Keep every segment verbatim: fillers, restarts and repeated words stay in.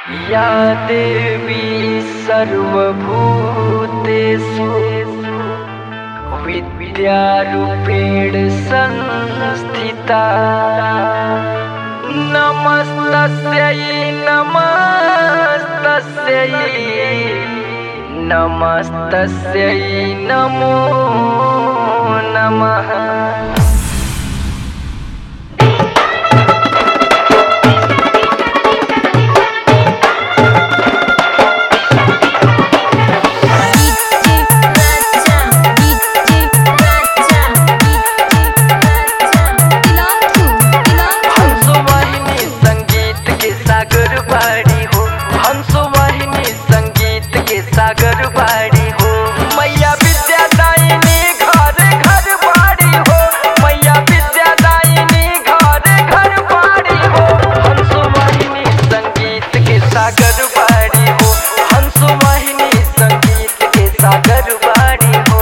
या देवी सर्वभूतेषु विद्यारूपेण संस्थिता नमस्तस्यै नमस्तस्यै नमस्तस्यै नमो नमः। सागर बाड़ी हो मैया विद्यादायिनी घर घर बाड़ी हो मैया विद्यादायिनी घर घर बाड़ी हो हंसवाहिनी संगीत के सागर बाड़ी हो हंसवाहिनी संगीत के सागर बाड़ी हो।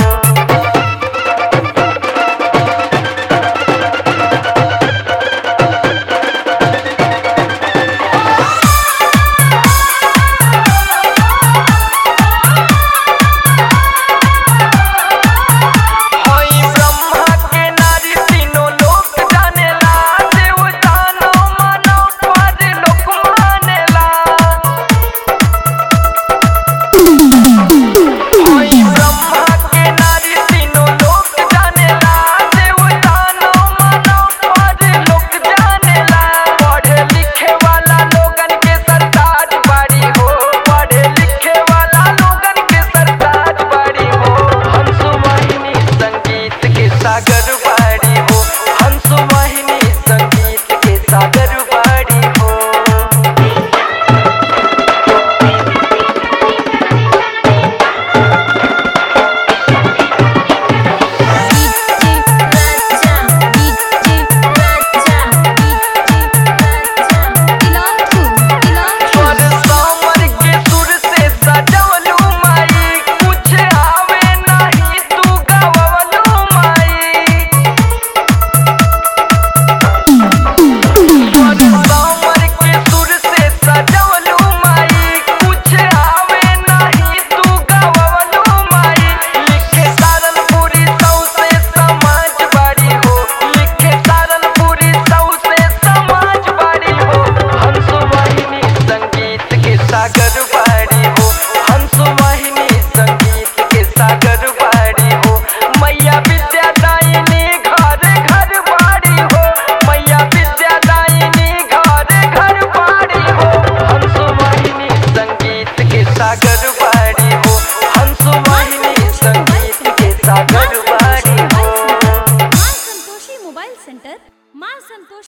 सागर बाड़ी हो हंसवाहिनी संगीत के सागर बाड़ी हो। सागर बाड़ी हो हंसवाहिनी संगीत के सागर बाड़ी हो मैया विद्यादायिनी घर घर बाड़ी हो मैया विद्यादायिनी घर घर बाड़ी हो हंसवाहिनी संगीत के सागर बाड़ी हो हंसवाहिनी संगीत के सागर बाड़ी हो। मां संतोषी मोबाइल सेंटर मां संतोषी